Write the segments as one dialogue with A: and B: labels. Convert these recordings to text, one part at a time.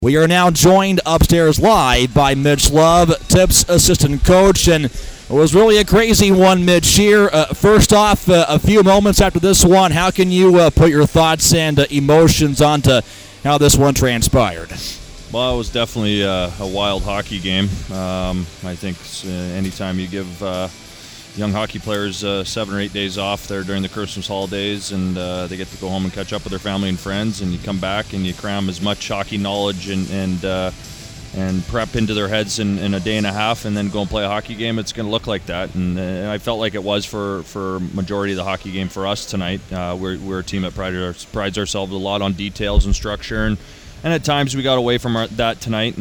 A: We are now joined upstairs live by Mitch Love, Tips assistant coach, and it was really a crazy one, Mitch, here. First off, a few moments after this one, how can you put your thoughts and emotions onto how this one transpired?
B: Well, it was definitely a wild hockey game. I think anytime you give young hockey players 7 or 8 days off there during the Christmas holidays, and they get to go home and catch up with their family and friends, and you come back and you cram as much hockey knowledge and prep into their heads in a day and a half, and then go and play a hockey game, it's going to look like that. And I felt like it was for majority of the hockey game for us tonight. We're a team that prides ourselves a lot on details and structure, and at times we got away from that tonight,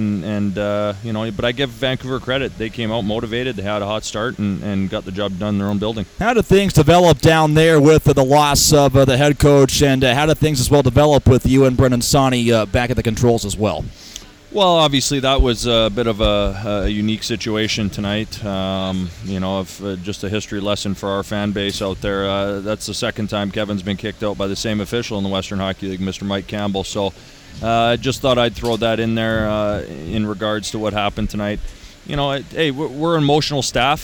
B: but I give Vancouver credit. They came out motivated, they had a hot start, and got the job done in their own building.
A: How did things develop down there with the loss of the head coach, and how did things as well develop with you and Brendan Sawney back at the controls as well?
B: Well, obviously that was a bit of a unique situation tonight. Just a history lesson for our fan base out there. That's the second time Kevin's been kicked out by the same official in the Western Hockey League, Mr. Mike Campbell. So I just thought I'd throw that in there in regards to what happened tonight. We're an emotional staff.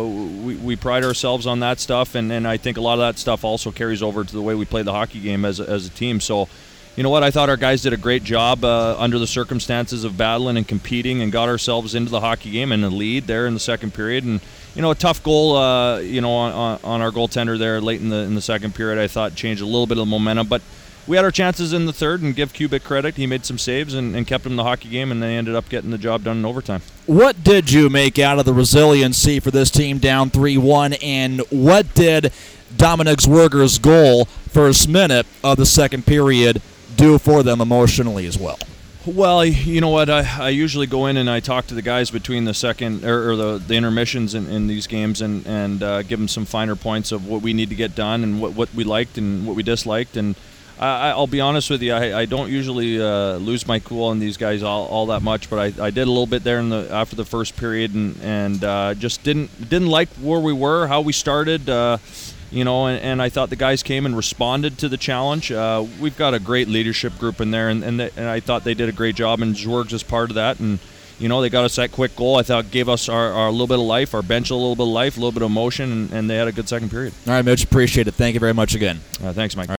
B: We pride ourselves on that stuff, and I think a lot of that stuff also carries over to the way we play the hockey game as a team. So, you know what? I thought our guys did a great job under the circumstances of battling and competing, and got ourselves into the hockey game and a lead there in the second period. And a tough goal, on our goaltender there late in the second period, I thought changed a little bit of the momentum, but we had our chances in the third, and give Kubik credit. He made some saves and kept him in the hockey game, and they ended up getting the job done in overtime. What
A: did you make out of the resiliency for this team down 3-1, and what did Dominic Zwerger's goal, first minute of the second period, do for them emotionally as well?
B: Well, you know what? I usually go in and I talk to the guys between the second or the intermissions in these games, and give them some finer points of what we need to get done, and what we liked and what we disliked. And I'll be honest with you, I don't usually lose my cool on these guys all that much, but I did a little bit there after the first period, and just didn't like where we were, how we started, and I thought the guys came and responded to the challenge. We've got a great leadership group in there, and I thought they did a great job, and Zwergs is part of that, and they got us that quick goal. I thought gave us our little bit of life, our bench a little bit of life, a little bit of emotion, and they had a good second period.
A: All right, Mitch, appreciate it. Thank you very much again.
B: Thanks, Mike.